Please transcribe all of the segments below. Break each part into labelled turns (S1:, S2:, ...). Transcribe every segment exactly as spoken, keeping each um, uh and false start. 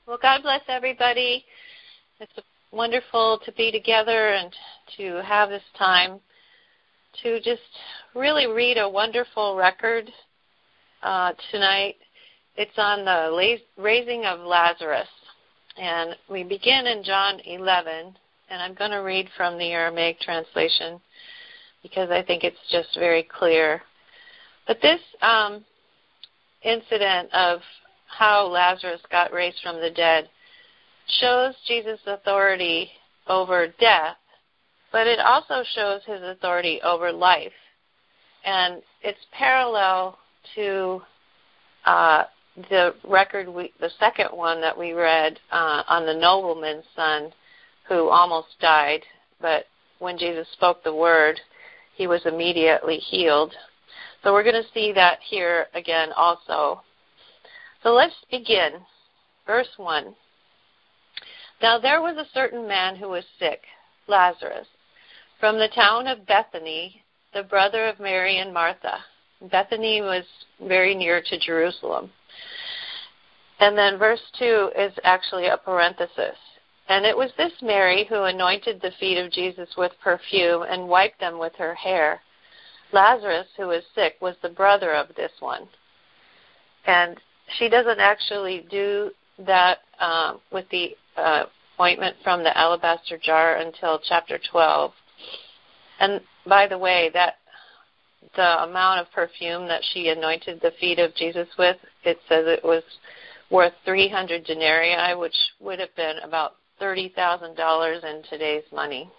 S1: Well, God bless everybody. It's wonderful to be together and to have this time to just really read a wonderful record uh, tonight. It's on the raising of Lazarus. And we begin in John eleven, and I'm going to read from the Aramaic translation because I think it's just very clear. But this um, incident of how Lazarus got raised from the dead shows Jesus' authority over death, but it also shows his authority over life. And it's parallel to uh, the record, we, the second one that we read uh, on the nobleman's son who almost died, but when Jesus spoke the word, he was immediately healed. So we're going to see that here again also. So let's begin. Verse one. Now there was a certain man who was sick, Lazarus, from the town of Bethany, the brother of Mary and Martha. Bethany was very near to Jerusalem. And then verse two is actually a parenthesis. And it was this Mary who anointed the feet of Jesus with perfume and wiped them with her hair. Lazarus, who was sick, was the brother of this one. And she doesn't actually do that um, with the uh, ointment from the alabaster jar until chapter twelve. And by the way, that the amount of perfume that she anointed the feet of Jesus with, it says it was worth three hundred denarii, which would have been about thirty thousand dollars in today's money.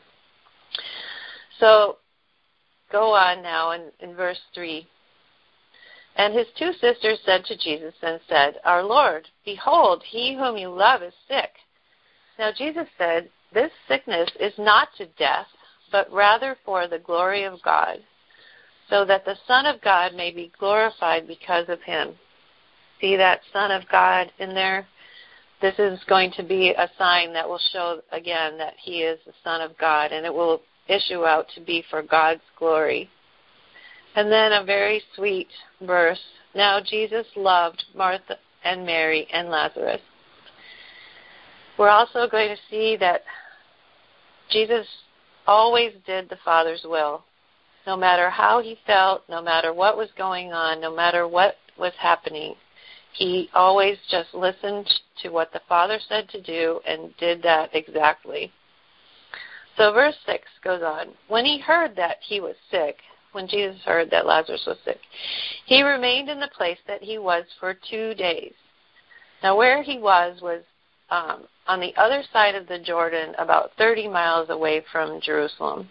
S1: So go on now in, in verse three. And his two sisters said to Jesus and said, Our Lord, behold, he whom you love is sick. Now Jesus said, This sickness is not to death, but rather for the glory of God, so that the Son of God may be glorified because of him. See that Son of God in there? This is going to be a sign that will show again that he is the Son of God, and it will issue out to be for God's glory. And then a very sweet verse. Now Jesus loved Martha and Mary and Lazarus. We're also going to see that Jesus always did the Father's will. No matter how he felt, no matter what was going on, no matter what was happening, he always just listened to what the Father said to do and did that exactly. So verse six goes on. When he heard that he was sick, when Jesus heard that Lazarus was sick, he remained in the place that he was for two days. Now where he was was um, on the other side of the Jordan, about thirty miles away from Jerusalem.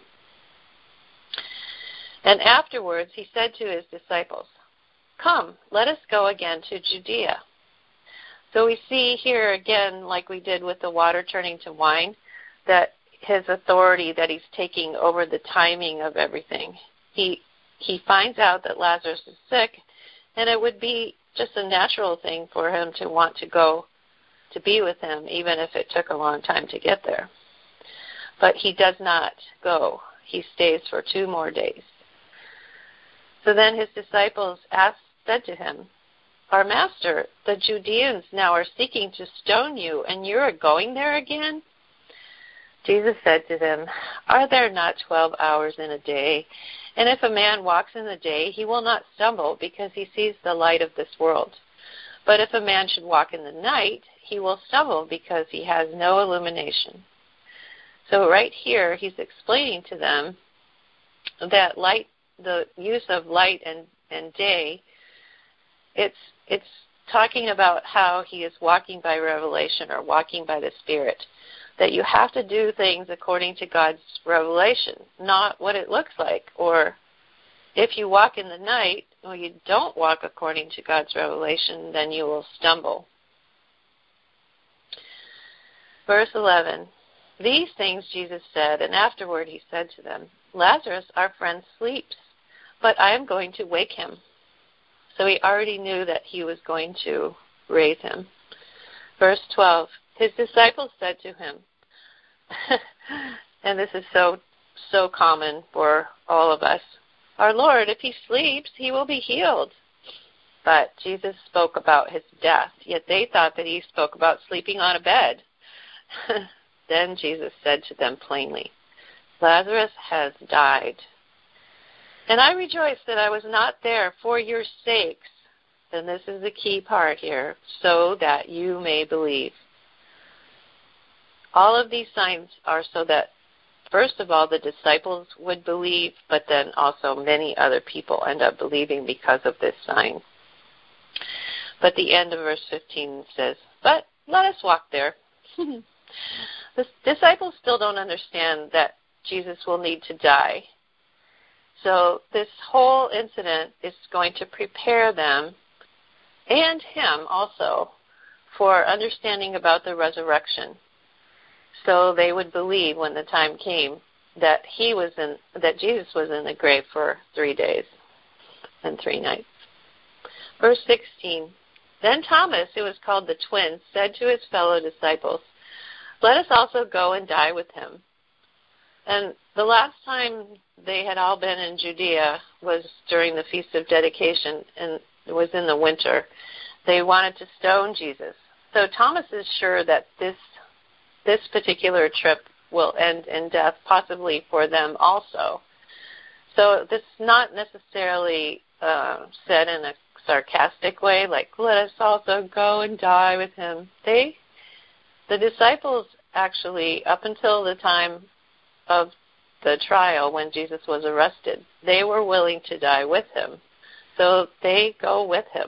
S1: And afterwards he said to his disciples, Come, let us go again to Judea. So we see here again, like we did with the water turning to wine, that his authority that he's taking over the timing of everything. He he finds out that Lazarus is sick, and it would be just a natural thing for him to want to go to be with him, even if it took a long time to get there. But he does not go. He stays for two more days. So then his disciples asked, said to him, Our master, the Judeans now are seeking to stone you, and you are going there again? Jesus said to them, Are there not twelve hours in a day? And if a man walks in the day, he will not stumble, because he sees the light of this world. But if a man should walk in the night, he will stumble, because he has no illumination. So right here, he's explaining to them that light, the use of light and, and day, it's it's talking about how he is walking by revelation or walking by the Spirit. That you have to do things according to God's revelation, not what it looks like. Or if you walk in the night, or you don't walk according to God's revelation, then you will stumble. Verse eleven, These things Jesus said, and afterward he said to them, Lazarus, our friend, sleeps, but I am going to wake him. So he already knew that he was going to raise him. Verse twelve, His disciples said to him, and this is so, so common for all of us, Our Lord, if he sleeps, he will be healed. but Jesus spoke about his death, yet they thought that he spoke about sleeping on a bed. Then Jesus said to them plainly, Lazarus has died. And I rejoice that I was not there for your sakes, and this is the key part here, so that you may believe. All of these signs are so that, first of all, the disciples would believe, but then also many other people end up believing because of this sign. But the end of verse fifteen says, but let us walk there. The disciples still don't understand that Jesus will need to die. So this whole incident is going to prepare them and him also for understanding about the resurrection. So they would believe when the time came that he was in, that Jesus was in the grave for three days and three nights. Verse sixteen, then Thomas, who was called the twin, said to his fellow disciples, let us also go and die with him. And the last time they had all been in Judea was during the Feast of Dedication, and it was in the winter. They wanted to stone Jesus. So Thomas is sure that this this particular trip will end in death, possibly for them also. So this is not necessarily uh, said in a sarcastic way, like, let us also go and die with him. They, the disciples actually, up until the time of the trial when Jesus was arrested, they were willing to die with him. So they go with him.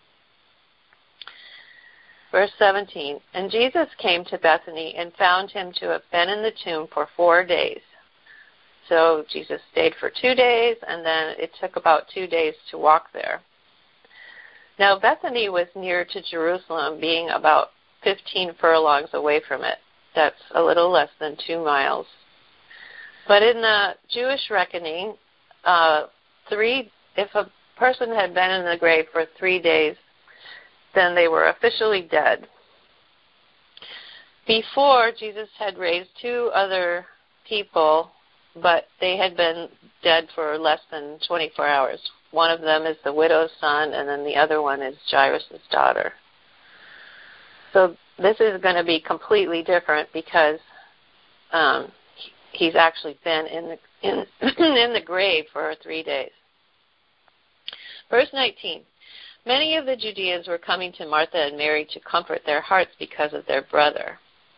S1: Verse seventeen, and Jesus came to Bethany and found him to have been in the tomb for four days. So Jesus stayed for two days, and then it took about two days to walk there. Now Bethany was near to Jerusalem, being about fifteen furlongs away from it. That's a little less than two miles. But in the Jewish reckoning, uh, three if a person had been in the grave for three days, then they were officially dead. Before, Jesus had raised two other people, but they had been dead for less than twenty-four hours. One of them is the widow's son, and then the other one is Jairus' daughter. So this is going to be completely different because um, he's actually been in the in, in the grave for three days. Verse nineteen. Many of the Judeans were coming to Martha and Mary to comfort their hearts because of their brother.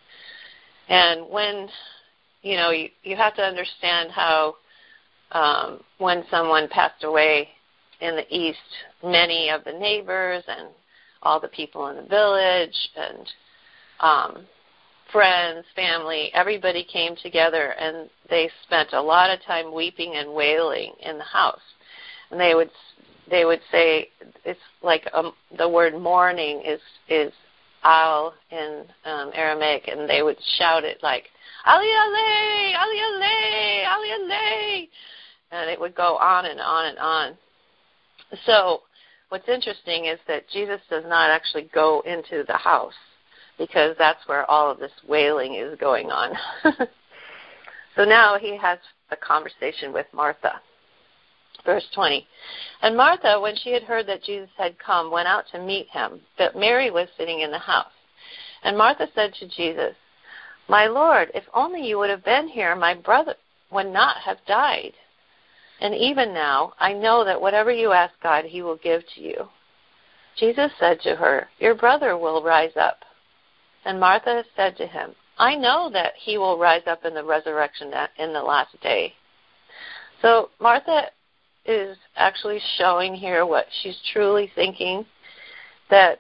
S1: And when, you know, you, you have to understand how um, when someone passed away in the East, many of the neighbors and all the people in the village and um, friends, family, everybody came together, and they spent a lot of time weeping and wailing in the house. And they would they would say, it's like um, the word mourning is is al in um, Aramaic, and they would shout it like, Ali Ale, Ali Ale, Ali Ale, and it would go on and on and on. So what's interesting is that Jesus does not actually go into the house, because that's where all of this wailing is going on. So now he has a conversation with Martha. Verse twenty, and Martha, when she had heard that Jesus had come, went out to meet him, but Mary was sitting in the house. And Martha said to Jesus, my Lord, if only you would have been here, my brother would not have died. And even now, I know that whatever you ask God, he will give to you. Jesus said to her, your brother will rise up. And Martha said to him, I know that he will rise up in the resurrection in the last day. So Martha is actually showing here what she's truly thinking, that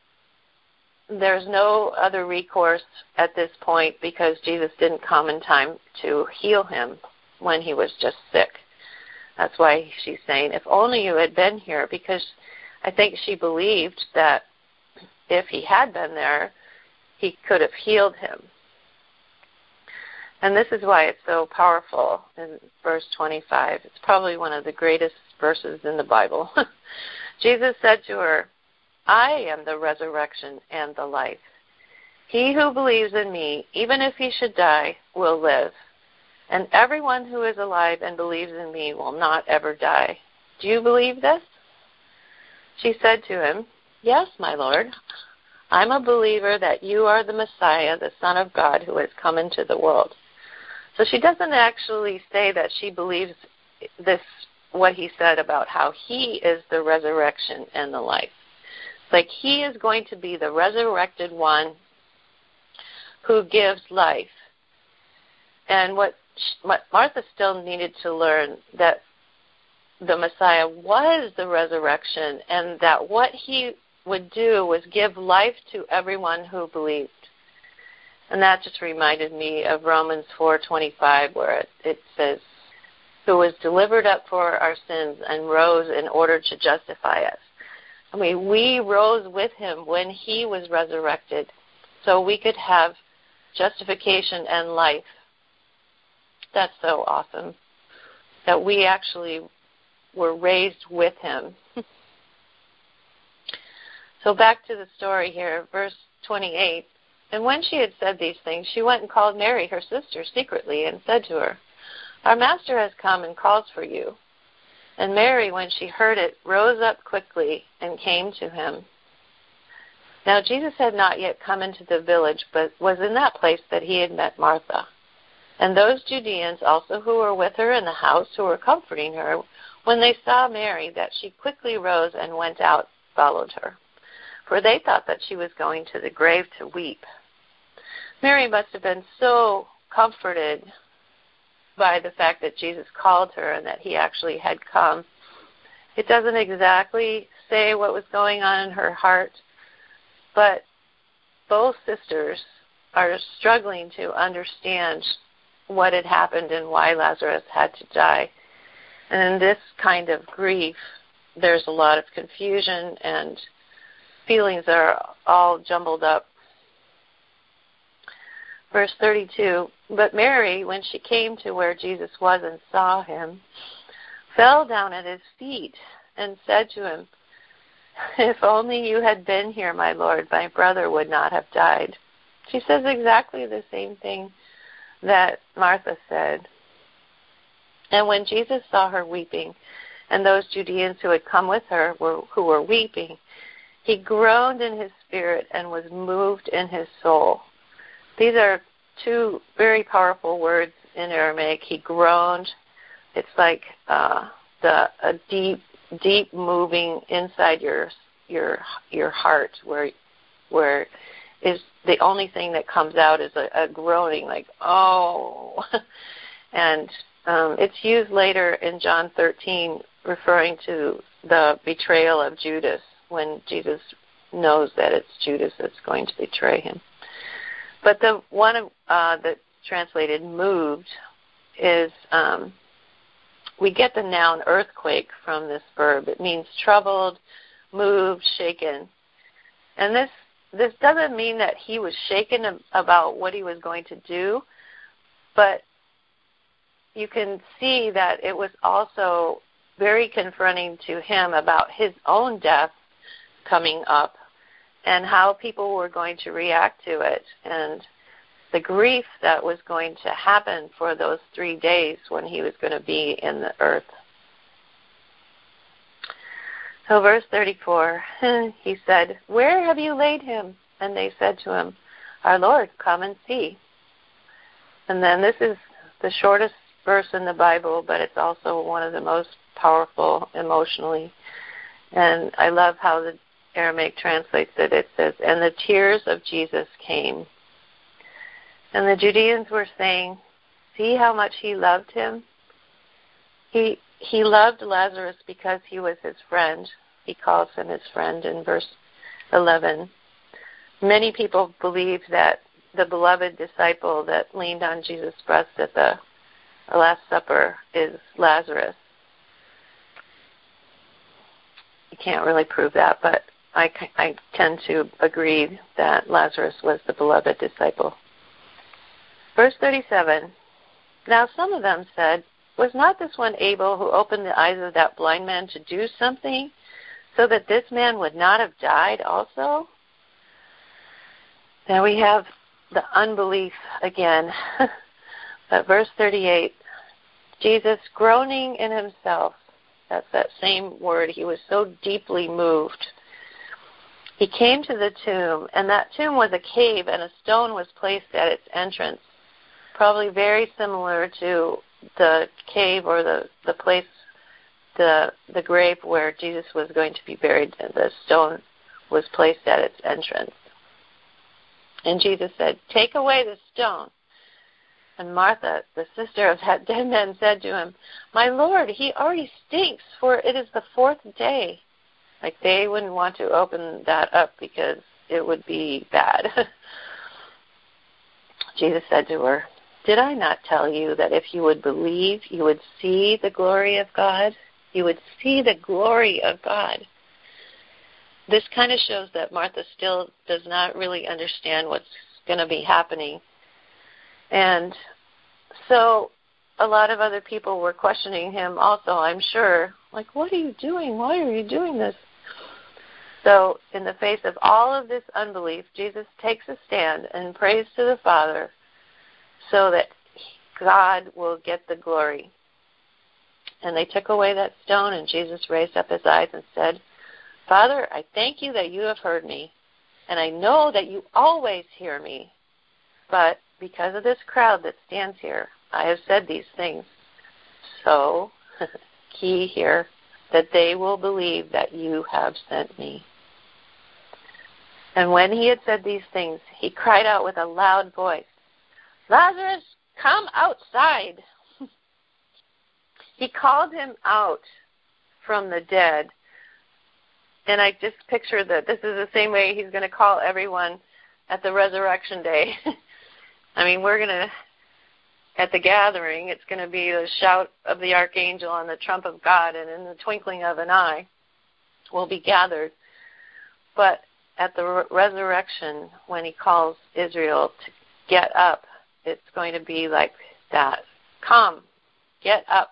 S1: there's no other recourse at this point because Jesus didn't come in time to heal him when he was just sick. That's why she's saying, if only you had been here, because I think she believed that if he had been there, he could have healed him. And this is why it's so powerful in verse twenty-five. It's probably one of the greatest verses in the Bible. Jesus said to her, I am the resurrection and the life. He who believes in me, even if he should die, will live. And everyone who is alive and believes in me will not ever die. Do you believe this? She said to him, "Yes, my Lord, I'm a believer that you are the Messiah, the Son of God, who has come into the world." So she doesn't actually say that she believes this, what he said about how he is the resurrection and the life. It's like he is going to be the resurrected one who gives life. And what, what Martha still needed to learn, that the Messiah was the resurrection, and that what he would do was give life to everyone who believed. And that just reminded me of Romans four twenty-five, where it, it says, "Who was delivered up for our sins and rose in order to justify us." I mean, we rose with him when he was resurrected, so we could have justification and life. That's so awesome, that we actually were raised with him. So back to the story here, verse twenty-eight. "And when she had said these things, she went and called Mary, her sister, secretly, and said to her, 'Our master has come and calls for you.' And Mary, when she heard it, rose up quickly and came to him. Now Jesus had not yet come into the village, but was in that place that he had met Martha. And those Judeans also who were with her in the house, who were comforting her, when they saw Mary, that she quickly rose and went out, followed her. For they thought that she was going to the grave to weep. Mary must have been so comforted by the fact that Jesus called her and that he actually had come. It doesn't exactly say what was going on in her heart, but both sisters are struggling to understand what had happened and why Lazarus had to die. And in this kind of grief, there's a lot of confusion and feelings are all jumbled up. Verse thirty-two, "But Mary, when she came to where Jesus was and saw him, fell down at his feet and said to him, 'If only you had been here, my Lord, my brother would not have died.'" She says exactly the same thing that Martha said. And when Jesus saw her weeping, and those Judeans who had come with her were, who were weeping, he groaned in his spirit and was moved in his soul. These are two very powerful words in Aramaic. He groaned. It's like uh, the a deep, deep moving inside your your your heart, where where is the only thing that comes out is a, a groaning, like oh, and um, it's used later in John thirteen, referring to the betrayal of Judas, when Jesus knows that it's Judas that's going to betray him. But the one uh, that's translated moved is, um, we get the noun earthquake from this verb. It means troubled, moved, shaken. And this this doesn't mean that he was shaken about what he was going to do, but you can see that it was also very confronting to him about his own death coming up and how people were going to react to it, and the grief that was going to happen for those three days when he was going to be in the earth. So verse thirty-four, he said, "Where have you laid him?" And they said to him, "Our Lord, come and see." And then this is the shortest verse in the Bible, but it's also one of the most powerful emotionally. And I love how the Aramaic translates it. It says, "And the tears of Jesus came." And the Judeans were saying, "See how much he loved him?" He he loved Lazarus because he was his friend. He calls him his friend in verse eleven. Many people believe that the beloved disciple that leaned on Jesus' breast at the Last Supper is Lazarus. You can't really prove that, but I, I tend to agree that Lazarus was the beloved disciple. Verse thirty-seven, "Now some of them said, 'Was not this one able who opened the eyes of that blind man to do something so that this man would not have died also?'" Now we have the unbelief again. But verse thirty-eight, "Jesus, groaning in himself, That's that same word. He was so deeply moved. He came to the tomb, and that tomb was a cave, and a stone was placed at its entrance, probably very similar to the cave or the, the place, the the grave where Jesus was going to be buried, and the stone was placed at its entrance. And Jesus said, "Take away the stone." And Martha, the sister of that dead man, said to him, "My Lord, he already stinks, for it is the fourth day." Like they wouldn't want to open that up because it would be bad. Jesus said to her, "Did I not tell you that if you would believe, you would see the glory of God? You would see the glory of God." This kind of shows that Martha still does not really understand what's going to be happening. And so a lot of other people were questioning him also, I'm sure. Like, what are you doing? Why are you doing this? So in the face of all of this unbelief, Jesus takes a stand and prays to the Father so that God will get the glory. And they took away that stone, and Jesus raised up his eyes and said, "Father, I thank you that you have heard me, and I know that you always hear me. But because of this crowd that stands here, I have said these things. So, key here, that they will believe that you have sent me." And when he had said these things, he cried out with a loud voice, "Lazarus, come outside." He called him out from the dead. And I just picture that this is the same way he's going to call everyone at the resurrection day. I mean, we're going to, at the gathering, it's going to be the shout of the archangel and the trump of God, and in the twinkling of an eye, we'll be gathered. But at the re- resurrection, when he calls Israel to get up, it's going to be like that. Come, get up.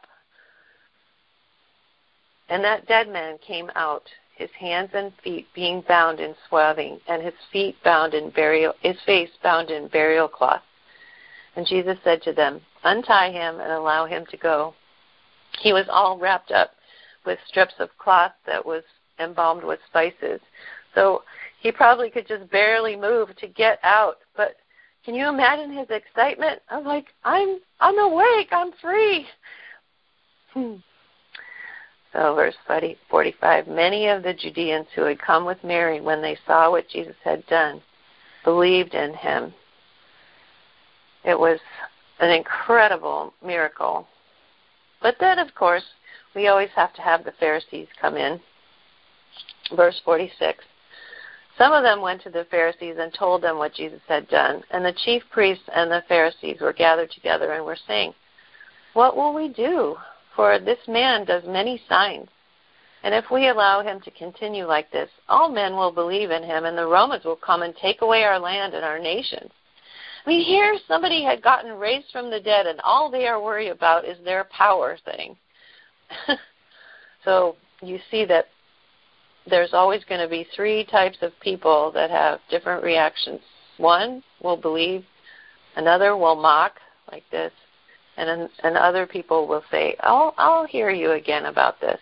S1: And that dead man came out, his hands and feet being bound in swathing, and his feet bound in burial, his face bound in burial cloth. And Jesus said to them, "Untie him and allow him to go." He was all wrapped up with strips of cloth that was embalmed with spices. So he probably could just barely move to get out. But can you imagine his excitement? I'm like, I'm I'm awake, I'm free. Hmm. So verse forty-five, many of the Judeans who had come with Mary when they saw what Jesus had done believed in him. It was an incredible miracle. But then, of course, we always have to have the Pharisees come in. Verse forty-six, some of them went to the Pharisees and told them what Jesus had done. And the chief priests and the Pharisees were gathered together and were saying, "What will we do? For this man does many signs. And if we allow him to continue like this, all men will believe in him, and the Romans will come and take away our land and our nations." I mean, here somebody had gotten raised from the dead, and all they are worried about is their power thing. So you see that there's always going to be three types of people that have different reactions. One will believe, another will mock, like this, and and other people will say, I'll, I'll hear you again about this.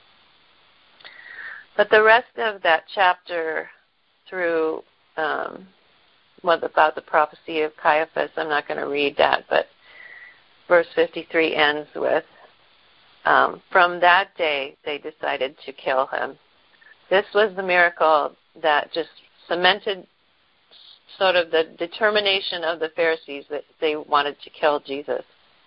S1: But the rest of that chapter through um, what about the prophecy of Caiaphas, I'm not going to read that, but verse fifty-three ends with, um, from that day they decided to kill him. This was the miracle that just cemented sort of the determination of the Pharisees that they wanted to kill Jesus.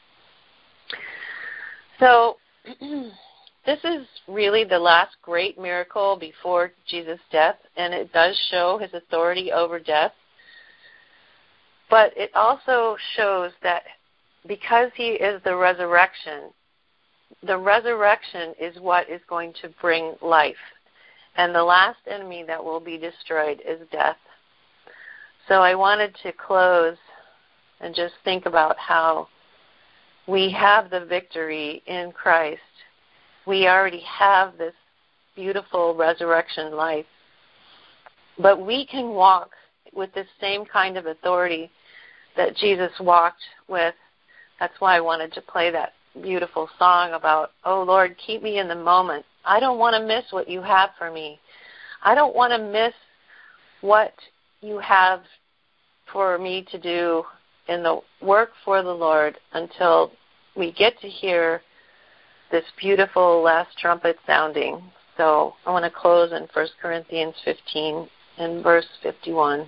S1: So this is really the last great miracle before Jesus' death, and it does show his authority over death. But it also shows that because he is the resurrection, the resurrection is what is going to bring life. And the last enemy that will be destroyed is death. So I wanted to close and just think about how we have the victory in Christ. We already have this beautiful resurrection life. But we can walk with this same kind of authority that Jesus walked with. That's why I wanted to play that beautiful song about, oh, Lord, keep me in the moment. I don't want to miss what you have for me. I don't want to miss what you have for me to do in the work for the Lord until we get to hear this beautiful last trumpet sounding. So I want to close in First Corinthians fifteen and verse fifty-one.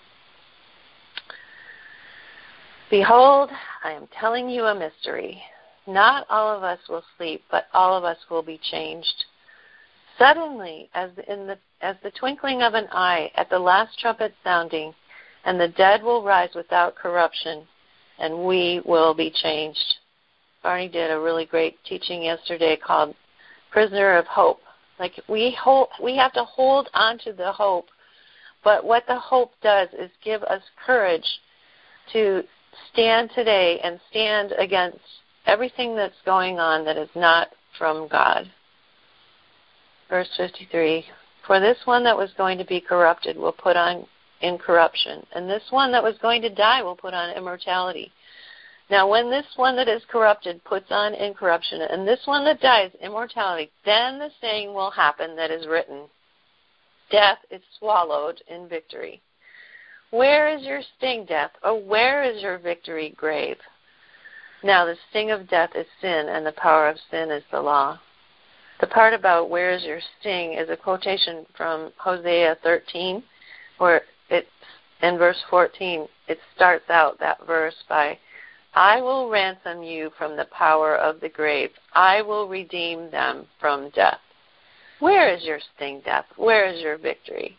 S1: Behold, I am telling you a mystery. Not all of us will sleep, but all of us will be changed. Suddenly, as in the as the twinkling of an eye, at the last trumpet sounding, and the dead will rise without corruption, and we will be changed. Barney did a really great teaching yesterday called Prisoner of Hope. Like we hold, we have to hold on to the hope, but what the hope does is give us courage to stand today and stand against everything that's going on that is not from God. Verse fifty-three, for this one that was going to be corrupted will put on incorruption, and this one that was going to die will put on immortality. Now when this one that is corrupted puts on incorruption, and this one that dies immortality, then the saying will happen that is written, death is swallowed in victory. Where is your sting, death, or where is your victory, grave? Now the sting of death is sin, and the power of sin is the law. The part about where is your sting is a quotation from Hosea thirteen, where it's in verse fourteen, it starts out that verse by, I will ransom you from the power of the grave. I will redeem them from death. Where is your sting, death? Where is your victory?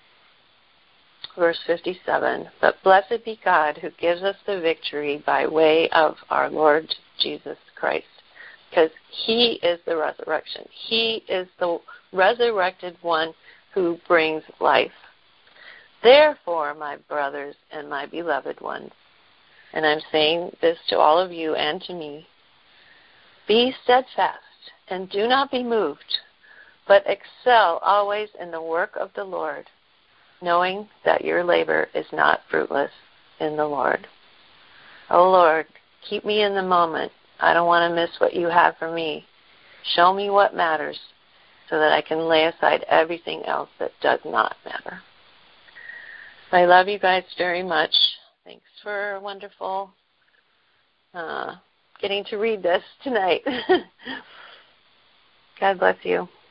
S1: Verse fifty-seven, but blessed be God who gives us the victory by way of our Lord Jesus Christ. Because he is the resurrection. He is the resurrected one who brings life. Therefore, my brothers and my beloved ones, and I'm saying this to all of you and to me, be steadfast and do not be moved, but excel always in the work of the Lord, knowing that your labor is not fruitless in the Lord. O Lord, keep me in the moment. I don't want to miss what you have for me. Show me what matters so that I can lay aside everything else that does not matter. I love you guys very much. Thanks for wonderful uh, getting to read this tonight. God bless you.